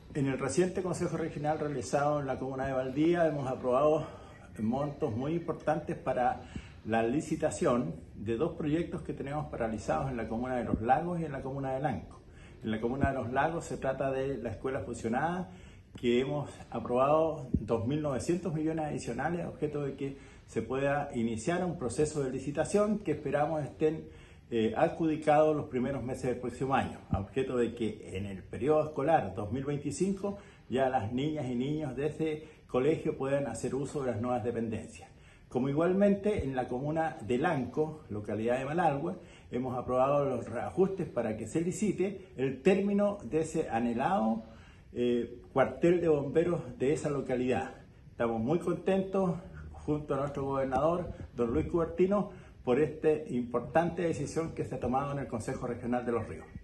En el reciente Consejo Regional realizado en la comuna de Valdivia hemos aprobado montos muy importantes para la licitación de dos proyectos que tenemos paralizados en la comuna de Los Lagos y en la comuna de Lanco. En la comuna de Los Lagos se trata de la escuela fusionada, que hemos aprobado 2.900 millones adicionales a objeto de que se pueda iniciar un proceso de licitación que esperamos estén adjudicados los primeros meses del próximo año, a objeto de que en el periodo escolar 2025 ya las niñas y niños de ese colegio puedan hacer uso de las nuevas dependencias. Como igualmente en la comuna de Lanco, localidad de Malargüe, hemos aprobado los reajustes para que se licite el término de ese anhelado cuartel de bomberos de esa localidad. Estamos muy contentos junto a nuestro gobernador, don Luis Cubertino, por esta importante decisión que se ha tomado en el Consejo Regional de Los Ríos.